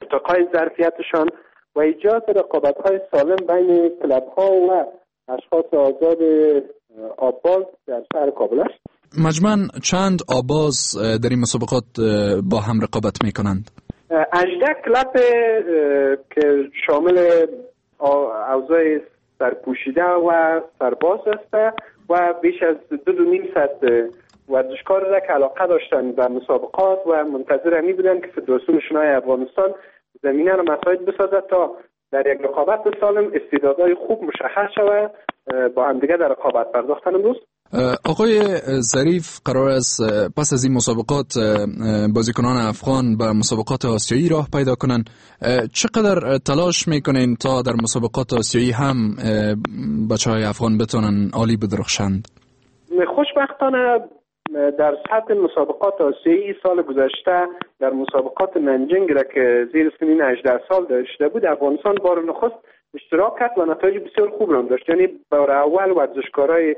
ارتقای ظرفیتشان و ایجاد رقابت‌های سالم بین کلب‌ها و اشخاص آزاد آبباز در شهر کابل است. مجموعاً چند آبباز در این مسابقات با هم رقابت می‌کنند؟ 18 کلب که شامل اوضاع سرپوشیده و سرباز است و بیش از 2.5 ورزشکار را که علاقه داشتن به مسابقات و منتظر می بودن که فدراسیون شنای افغانستان زمینه را مساعد بسازد تا در یک رقابت سالم استعدادهای خوب مشخص شود با هم دیگه در رقابت پرداختن. امروز آقای ظریف قرار است پس از این مسابقات بازیکنان افغان به مسابقات آسیایی راه پیدا کنند. چقدر تلاش میکنین تا در مسابقات آسیایی هم بچه‌های افغان بتونن عالی بدرخشند؟ خوشبختانه در سطح مسابقات آسیایی سال گذشته در مسابقات ننجنگ را که زیر سنین 18 سال داشته بود، افغانستان بار نخست اشتراک کرد و نتایج بسیار خوب را داشت. یعنی بار اول ورزشکارای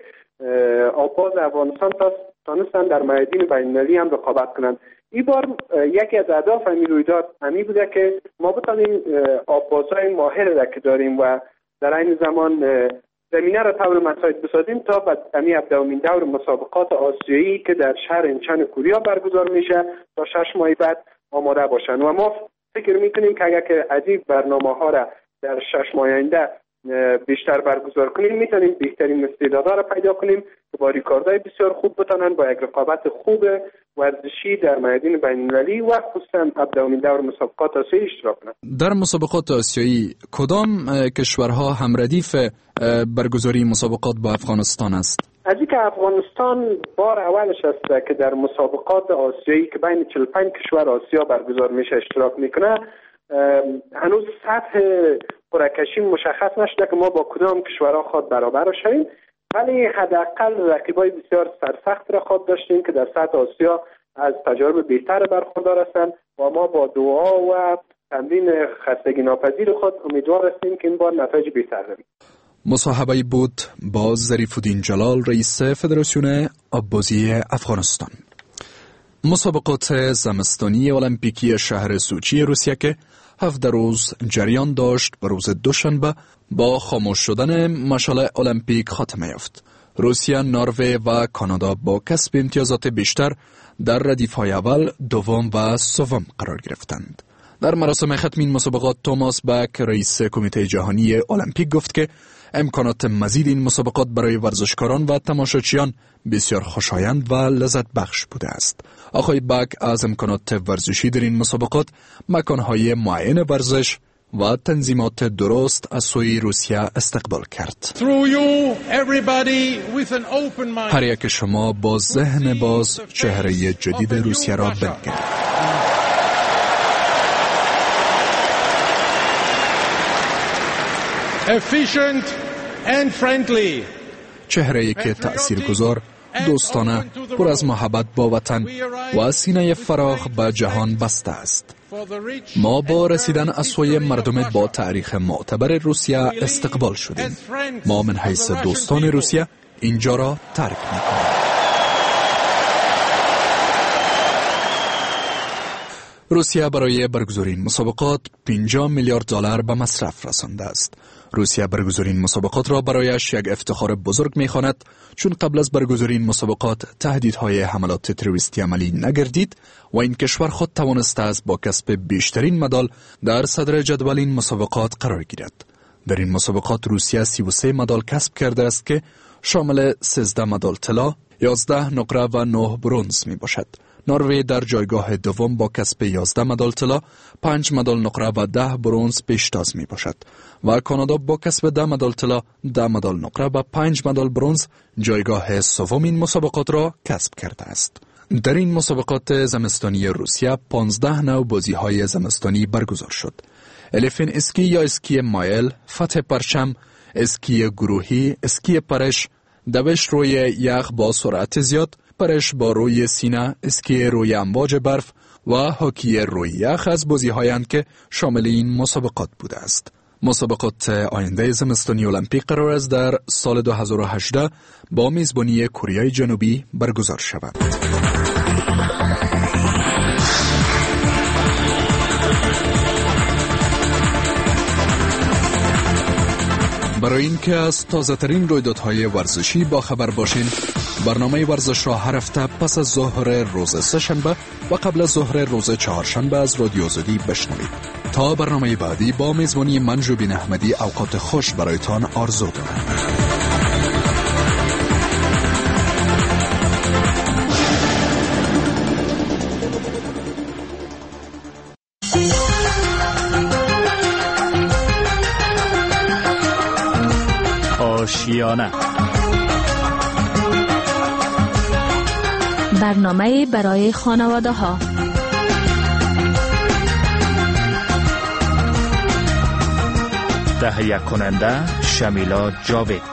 آبباز افغانستان تانستن در میادین بین‌المللی هم رقابت کنند. این بار یکی از اهداف همین رویداد همین بوده که ما بتونیم آببازهای ماهر را که داریم و در این زمان زمینه را طور مساعد بسازیم تا به همین 17مین دور مسابقات آسیایی که در شهر انچن کوریا برگزار میشه تا 6 ماه بعد آماده باشن. و ما فکر میکنیم که اگر که عدید برنامه‌ها را در 6 ماه آینده بیشتر برگزار کنیم میتونیم بهترین استعدادها را پیدا کنیم که با ریکاردهای بسیار خوب بتونن با یک رقابت خوب ورزشی در میادین بین‌المللی و خصوصا 17مین دور مسابقات آسیایی اشتراک کنند. در مسابقات آسیایی کدام کشورها هم ردیف برگزاری مسابقات با افغانستان است؟ از اینکه افغانستان بار اولش است که در مسابقات آسیایی که بین 45 کشور آسیا برگزار میشه اشتراک میکنه، هنوز سطح پرکشی مشخص نشده که ما با کدام کشورها خود برابر شویم، ولی حداقل رقیبای بسیار سرسخت را خود داشتیم که در سطح آسیا از تجارب بهتر برخوردار هستند و ما با دعا و تمرین خستگی ناپذیر خود امیدوار هستیم که این بار نتایج بهتر داریم. مصاحبه بود با ظریف الدین جلال، رئیس فدراسیون آببازی افغانستان. مسابقات زمستانی المپیکی شهر سوچی روسیه که 7 روز جریان داشت به روز دوشنبه با خاموش شدن مشعل المپیک خاتمه یافت. روسیه، نروژ و کانادا با کسب امتیازات بیشتر در ردیف‌های اول، دوم و سوم قرار گرفتند. در مراسم ختم این مسابقات توماس بک، رئیس کمیته جهانی المپیک گفت که امکانات مزید این مسابقات برای ورزشکاران و تماشاچیان بسیار خوشایند و لذت بخش بوده است. آقای بک از امکانات ورزشی در این مسابقات، مکانهای معین ورزش و تنظیمات درست از سوی روسیه استقبال کرد. هر یک شما با ذهن باز چهره جدید روسیه را بنگرید. Efficient and friendly. چهره‌ای که تأثیرگذار، دوستانه، پر از محبت با وطن و سینه فراخ به جهان بسته است. ما با رسیدن از سوی مردم با تاریخ معتبر روسیه استقبال شدیم. ما من حیث دوستان روسیه اینجا را ترک می‌کنیم. روسیه برای برگزاری این مسابقات 50 میلیارد دلار به مصرف رسانده است. روسیه برگزاری این مسابقات را برایش یک افتخار بزرگ می‌خواند، چون قبل از برگزاری این مسابقات تهدیدهای حملات تروریستی عملی نگردید و این کشور خود توانسته است با کسب بیشترین مدال در صدر جدول این مسابقات قرار گیرد. در این مسابقات روسیه 33 مدال کسب کرده است که شامل 13 مدال طلا، 11 نقره و 9 برنز می باشد. نروژ در جایگاه دوم با کسب 11 مدال طلا، 5 مدال نقره و 10 برنز پیشتاز می باشد و کانادا با کسب 10 مدال طلا، 10 مدال نقره و 5 مدال برنز جایگاه سوم این مسابقات را کسب کرده است. در این مسابقات زمستانی روسیه 15 نوع بازی‌های زمستانی برگزار شد. الفین اسکی یا اسکی مایل، فتح پرچم، اسکی گروهی، اسکی پرش، دوش روی یخ با سرعت زیاد، پرش با روی سینه، اسکی روی امواج برف و هاکی روی یخ از بازی‌هایند که شامل این مسابقات بوده است. مسابقات آینده زمستانی المپیک قرار است در سال 2018 با میزبانی کره جنوبی برگزار شود. برای اینکه از تازه‌ترین رویدادهای ورزشی با خبر باشین، برنامه ورزش را هر هفته پس از ظهر روز سه‌شنبه و قبل از ظهر روز چهارشنبه از رادیو آزادی بشنوید. تا برنامه بعدی با میزبانی من جوبین احمدی اوقات خوش برایتان آرزو دارم. آشیانه، برنامه برای خانواده ها. تهیه کننده شمیلا جاوید.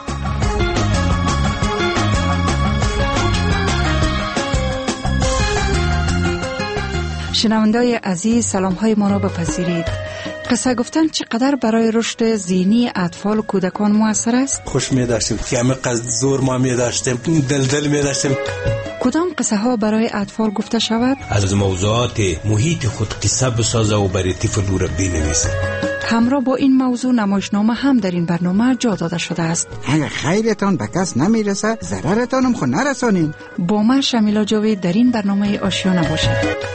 شنوندای عزیز، سلام های ما را بپذیرید. قصه گفتن چقدر برای رشد ذهنی اطفال و کودکان موثر است؟ خوش می داشتیم که همه قصد زور ما می داشتیم، دلدل می داشتیم. کدام قصه ها برای اطفال گفته شود؟ از موضوعات محیط خود قصه بسازه و برای طفل او را بنویسه. همراه با این موضوع نمایشنامه هم در این برنامه جا داده شده است. اگر خیرتان به کس نمیرسه، ضررتان هم خود نرسانین. با من شمیلا جاوید در این برنامه آشیانه باشید.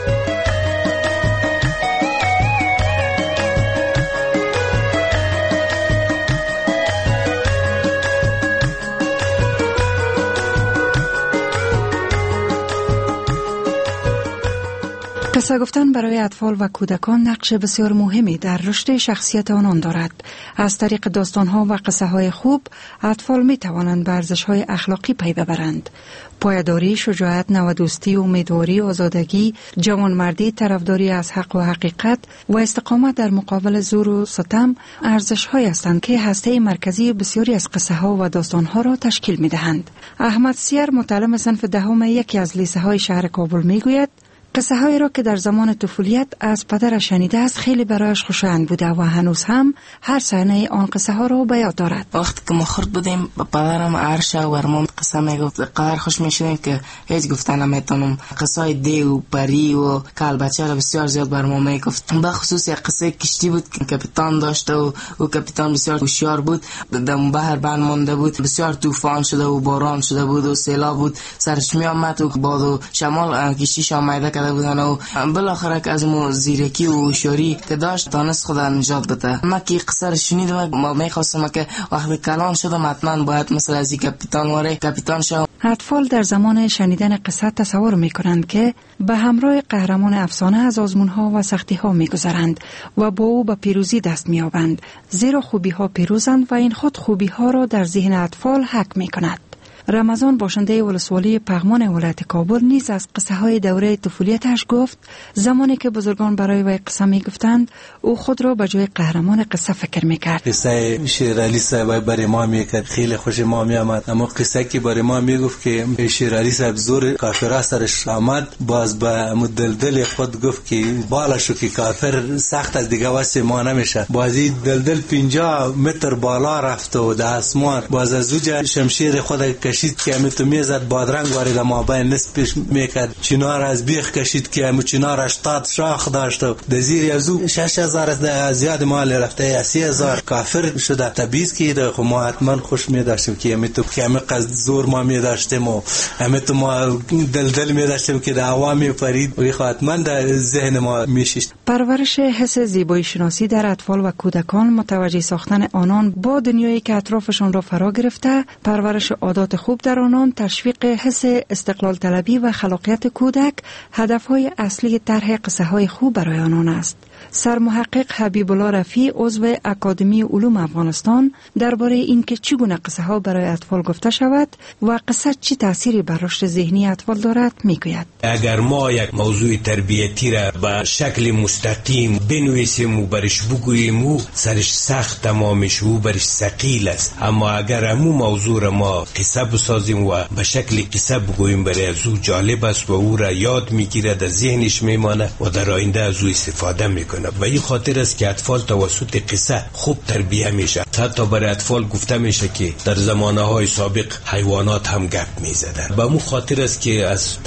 قصه گفتن برای اطفال و کودکان نقش بسیار مهمی در رشد شخصیت آنان دارد. از طریق داستان‌ها و قصه‌های خوب اطفال می‌توانند به ارزش‌های اخلاقی پی ببرند. پایداری، شجاعت، نودوستی، امیدواری، آزادگی، جوانمردی، طرفداری از حق و حقیقت و استقامت در مقابل زور و ستم ارزش‌هایی هستند که هسته مرکزی بسیاری از قصه‌ها و داستان‌ها را تشکیل می‌دهند. احمد سیر، متعلم صنف دهم یکی از لیسه‌های شهر کابل می‌گوید قصه هایی را که در زمان طفولیت از پدرش شنیده است خیلی برایش خوشایند بوده و هنوز هم هر صحنه آن قصه ها را به یاد دارد. وقتی که ما خرد بودیم با پدرم عرشه و برمون قصه میگفت، قدر خوش میشدیم که هیچ گفتن نمیتونم. قصه های دی و پری و کلبچه را بسیار زیاد برمون میگفت. به خصوص یک قصه کشتی بود که کاپیتان داشته و کاپیتان بسیار هوشیار بود، در بحر بند مانده بود، بسیار طوفان شده و باران شده بود و سیلاب بود، سرش می آمد و باد و شمال کشتیش آمده بودن و بالاخره که از مو زیرکی و هوشیاری که داشت تانست خود نجات بده. من که قصه رو شنیدم و میخواستم که وقتی کلان شدم حتما باید مثل از این کاپیتان واره کاپیتان شدم. اطفال در زمان شنیدن قصه تصور میکنند که به همراه قهرمان افسانه از آزمونها و سختیها میگذرند و با او به پیروزی دست مییابند، زیرا خوبیها پیروزند و این خود خوبیها را در ذهن اطفال حک میکند. رمضان، باشنده ولسوالی پغمان ولایت کابل، نیز از قصه های دوره طفولیتش گفت زمانی که بزرگان برای وی قصه می گفتند او خود را به جای قهرمان قصه فکر می کرد. قصه شیرالی صاحب برای ما می کرد، خیلی خوش ما می آمد. اما قصه که برای ما می گفت که شیرالی صاحب زور کافر سرش آمد، باز به مدلدل خود گفت که بالاشو که کافر سخت از دیگه واسه ما نمیشه. بازی دلدل 50 متر بالا رفت و در اسمان، باز از اوج شمشیر خود کشید که همه تو میزد، بادرنگ وارد مابین نصفش میکرد، چنار از بیخ کشید که همه چنار 80 شاخ داشت و در زیر ازو 6000 زیاد مال رفته، 30000 کافر شده. تبیز که خب ما حتما خوش میداشتیم که همه تو که همه قصد زور ما میداشتیم و همه تو ما دلدل میداشتیم که در هوا میپرید و حتما در ذهن ما میشیشت. پرورش حس زیبایی شناسی در اطفال و کودکان، متوجه ساختن آنان با دنیایی که اطرافشان را فرا گرفته، پرورش عادات خوب در آنان، تشویق حس استقلال طلبی و خلاقیت کودک هدفهای اصلی طرح قصه های خوب برای آنان است. سرمحقق حبیب الله رفیع، عضو اکادمی علوم افغانستان، درباره اینکه چگونه قصه ها برای اطفال گفته شود و قصه چه تأثیری بر رشد ذهنی اطفال دارد میگوید. اگر ما یک موضوع تربیتی را به شکل مستقیم بنویسیم و برش بگوییم و سرش سخت تمامش و برش ثقیل است، اما اگر همون موضوع را ما قصه بسازیم و به شکل قصه بگوییم برای از او جالب است و او را یاد میگیره، در ذهنش میمانه و در آینده از او استفاده میکنه. و این خاطر است که اطفال توسط قصه خوب تربیه میشه. حتی برای اطفال گفته میشه که در زمانه های سابق حیوانات هم گپ میزدن. به مو خاطر است که از تقریبا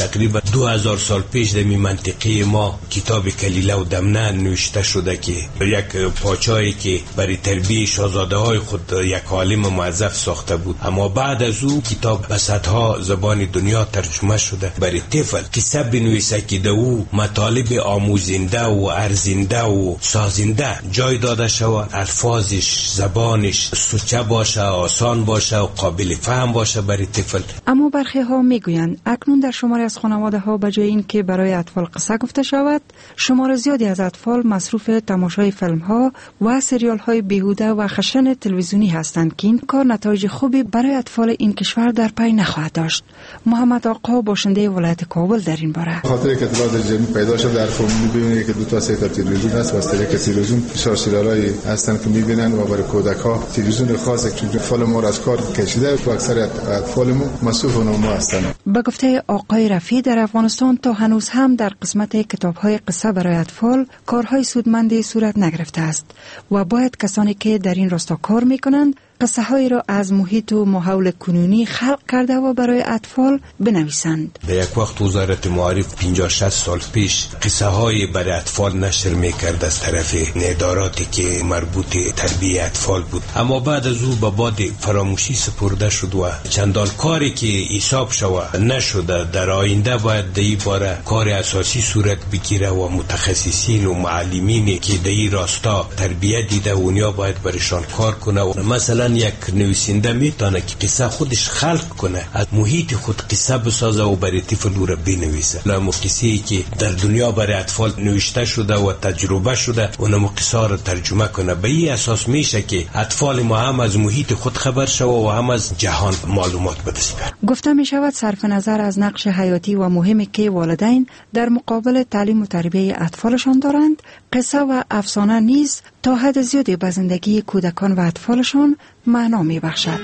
2000 سال پیش در منطقه ما کتاب کلیله و دمنه نوشته شده که یک پاچایی که برای تربیه شاهزاده های خود یک عالم موظف ساخته بود، اما بعد از او کتاب به صدها زبان دنیا ترجمه شده برای طفل قصه بنویسه که در او مطالب آموزنده و ارزنده و سازنده جای داده شود، الفاظش زبانش سوچه باشه، آسان باشه و قابل فهم باشه برای طفل. اما برخی ها میگویند اکنون در شماری از خانواده ها به جای این که برای اطفال قصه گفته شود، شمار زیادی از اطفال مصروف تماشای فیلم ها و سریال های بیهوده و خشن تلویزیونی هستند که این کار نتایج خوبی برای اطفال این کشور در پی نخواهد داشت. محمد آقا باشنده ولایت کابل در این باره خاطر که اطلاعات جنی پیدا شد در فیلم می‌بینید که دو تا سه تا تلویزیون هست، واسه که تلویزیون سریالایی هستن که می‌بینن و برای کودک‌ها تلویزیون خاصه که فیلم ما از کار کشیده و اکثر اطفال ما مصروف اون هستند. به گفته آقای رفیع در افغانستان تا هنوز هم در قسمت کتاب‌های قصه برای اطفال کارهای سودمندی صورت نگرفته است و باید کسانی که در این راستا کار می‌کنند قصه هایی را از محیط و ماحول کنونی خلق کرده و برای اطفال بنویسند. در یک وقت وزارت معارف 50-60 سال پیش قصه های برای اطفال نشر میکرد از طرف اداراتی که مربوط تربیه اطفال بود، اما بعد از او به باد فراموشی سپرده شد و چندان کاری که حساب شود نشده. در آینده باید در این باره کار اساسی صورت بگیره و متخصصین و معلمینی که در این راستا تربیه دیده اونیا باید برشان کار کنه. و مثلا یک نویسنده میتونه که قصه خودش خلق کنه، از محیط خود قصه بسازه و برای طفل او را بنویسه. لامو قصه‌ای که در دنیا برای اطفال نوشته شده و تجربه شده اونم قصه را ترجمه کنه. به این اساس میشه که اطفال ما هم از محیط خود خبر شوه و هم از جهان معلومات به دست بیاره. گفته می شود صرف نظر از نقش حیاتی و مهمی که والدین در مقابل تعلیم و تربیه اطفالشان دارند، قصه و افسانه نیز تا حد زیادی به زندگی کودکان و اطفالشان معنا می بخشد.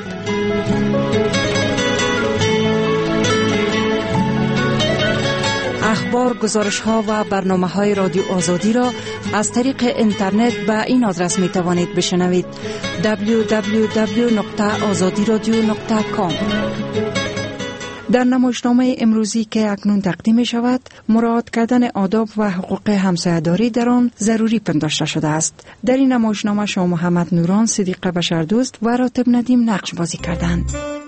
اخبار، گزارش ها و برنامه های رادیو آزادی را از طریق اینترنت به این آدرس می توانید بشنوید: www.azadiradio.com. در نمایشنامه امروزی که اکنون تقدیم می شود، مراعات کردن آداب و حقوق همسایه‌داری در آن ضروری پنداشته شده است. در این نمایشنامه شاه محمد نوران، صدیق بشردوست و راتب ندیم نقش بازی کردند.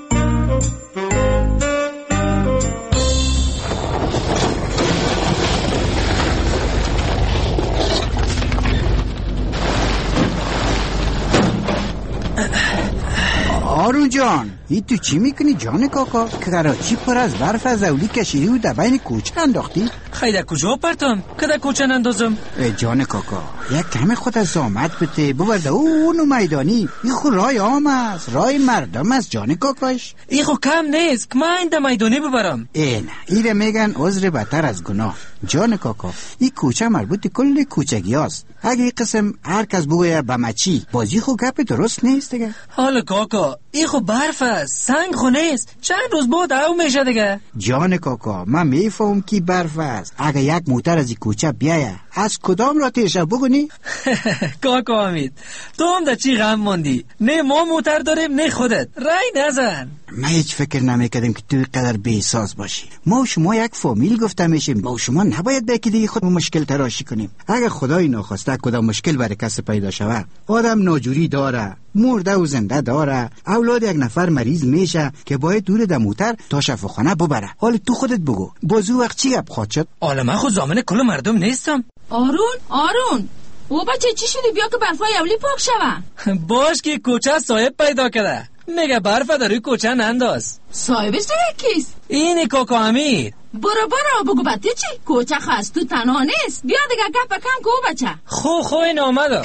آرون جان، ای تو چی میکنی جان کاکا؟ کراچی پر از برف از اولی کشیدی و در بین کوچه انداختی؟ خیلی کوچه پرتم که در کوچه اندازم؟ جان کاکا، یک کم خود از زحمت بده ببرده اونو میدانی. این خو رای عام است، رای مردم است جان کاکاش. این خو کم نیست که من در میدانی ببرم. نه، ایره میگن عذر بدتر از گناه. جان کاکا، این کوچه مربوط کل کوچگی هست. اگه این قسم هر کس بگویه به مچی، بازی خو گپ درست نیست دیگه. حالا کاکا، این خو برف است، سنگ خو نیست. چند روز بعد او میشه دیگه. جان کاکا، من میفهم کی برف است. اگه یک موتر از این کوچه بیایه، از کدام را تیشه بگونی؟ کاکا امید، تو هم در چی غم موندی؟ نه ما موتر داریم نه خودت. رای نزن. من هیچ فکر نمیکردم که توی قدر بی‌احساس باشی. ما و شما یک فامیل گفته میشیم. ما و شما نباید به دیگه خود مشکل تراشی کنیم. اگه خدای ناخواسته کدام مشکل برای کس پیدا شود، آدم ناجوری داره، مرده و زنده داره، اولاد یک نفر مریض میشه که باید دور در موتر تا شفاخانه ببره. حالا تو خودت بگو بازو وقت چی گپ خواهد شد؟ حالا من خود ضامن کل مردم نیستم. آرون او بچه چی شدی؟ بیا که برفای اولی پاک شوه. باش که کوچه صاحب پیدا کرده، میگه برف در روی کوچه ننداز. صاحبش دیگه کیست؟ اینی کاکا امید. برو بگو بطه چی؟ کوچه خواست تو تنها نیست. بیا دیگه گپ کم که او بچه. خو این آمده.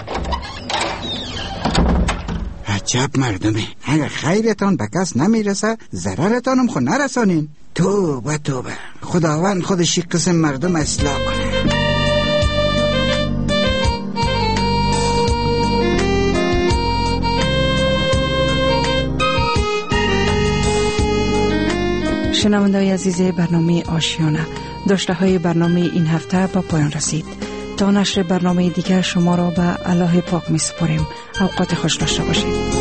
عجب مردمه، اگر خیرتان به کس نمیرسه ضررتانم خود نرسانین. توبه خداوند خودش یک قسم مردم اصلاح کنه. شنونده‌های عزیز برنامه آشیانه، داشته های برنامه این هفته با پایان رسید. تا نشر برنامه دیگر شما را به الله پاک می سپاریم. اوقات خوش داشته باشید.